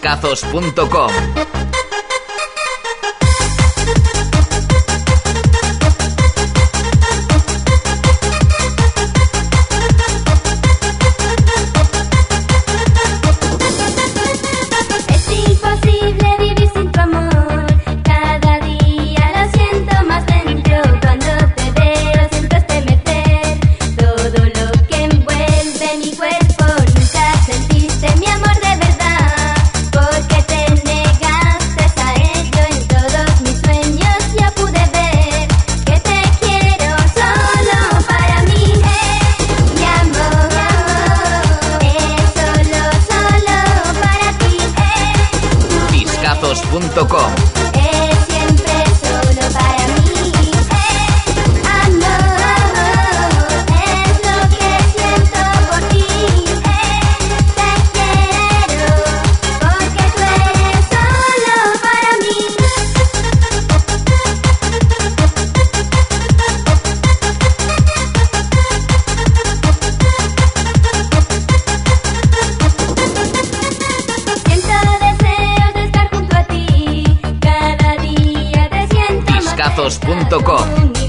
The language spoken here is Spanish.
Discazos.com. Discazos.com. Es siempre solo para mí. Amor, es lo que siento por ti. Te quiero porque tú eres solo para mí. Siento deseos de estar junto a ti. Cada día te siento más Discazos.com. cerca.